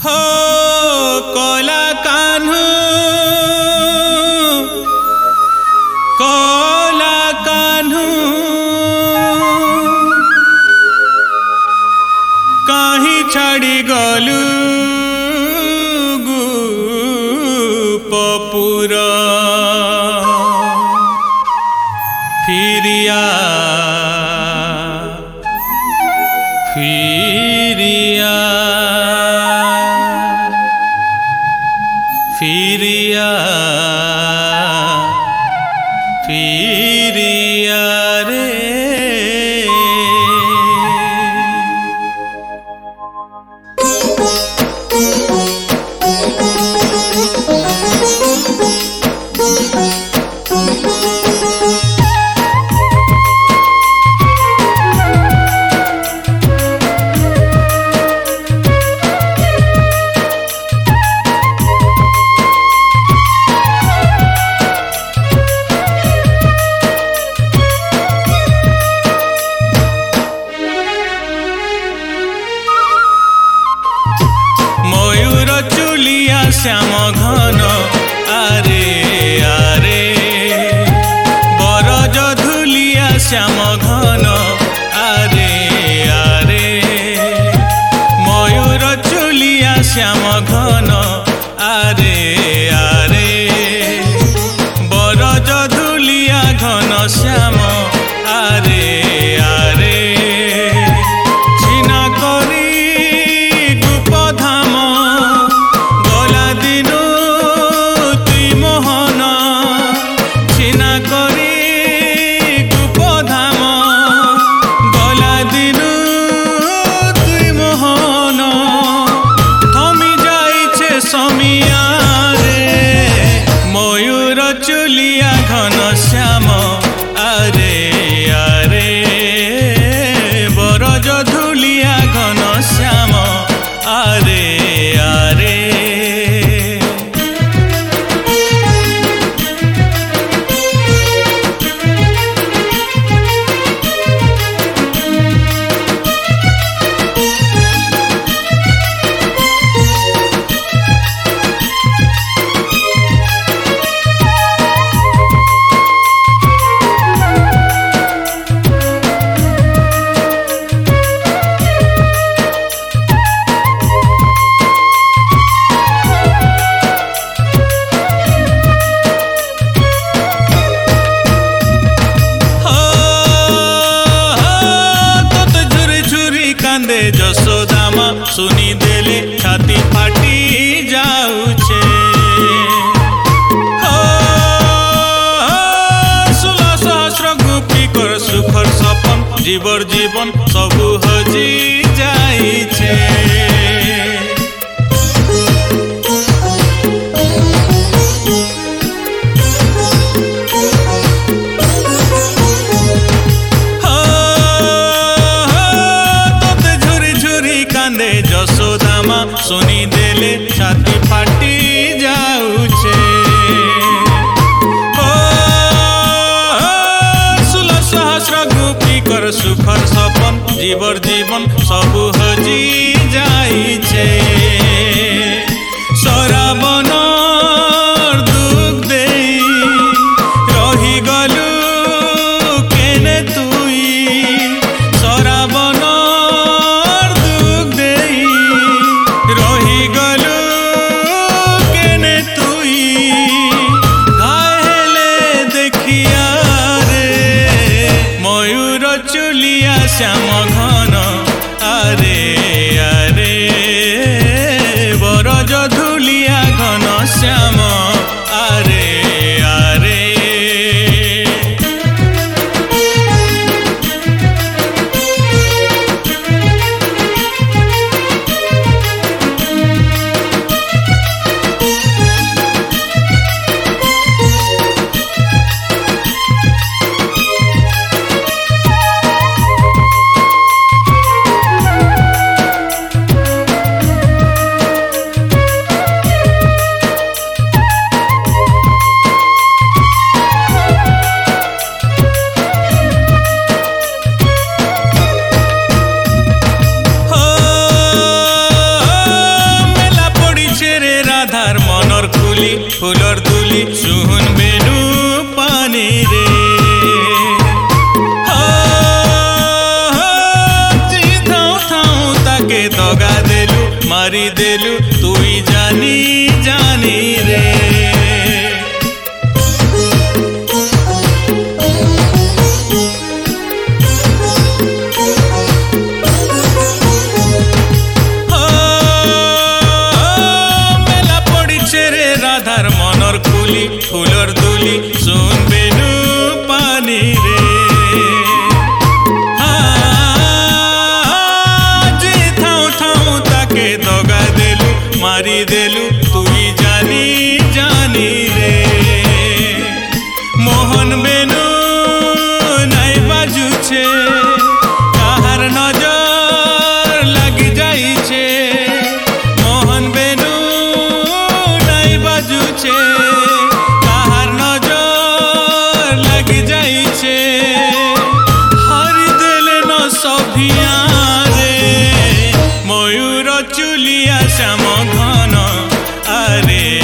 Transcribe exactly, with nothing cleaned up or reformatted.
हो कला कान्हू कला कान्हू कहीं छाड़ी गलु गोपपुर फिरिया फिरिया फिरिया फिरिया रे श्याम घन आरे आरे बरज धुलिया श्याम घन आरे आरे मयूर चुलिया श्याम घन आरे आरे बरज धुलिया घन श्याम आरे आरे छिना करी गुपधाम चुलिया घन श्याम आरे आरे बरज धुलिया घन श्याम आरे आरे जसोदामा सुनी देले छाती फाटी जाऊचे षोलह सहस्र गुप्ती कर सुखर सपन जीवर जीवन सबु हजी जाइछे जसोदामा सुनी देले छाती फाटी जाऊचे षोलह सहस्र गुप्ती कर सुखर सपन जीवर जीवन सबु हजी जाइछे सराबन दुख देई रही गलु केने तुई सराबन चुलिया श्याम घन आरे आरे রাধার মনর খুলি ফুলর তুলি শুন বেনু পানি রে থাও থাও তাকে দগা দেলু মারি দেলু তুই জানি জানি রে রাধার মনর খুলি ফুলর দুলি শুন বেনু পানি রে যে থাও থাও তাকে দগা দেলু মারি দেলু তুই জানি জানি রে মোহন বেনু নাই বাজুছে কাহার নজর লাগি যাইছে মোহন বেনু বাজুছে কাহার নজর লাগি যাইছে হরি দেলে ন সভিয়া রে ময়ূর চুলিয়া শ্যাম ঘন আরে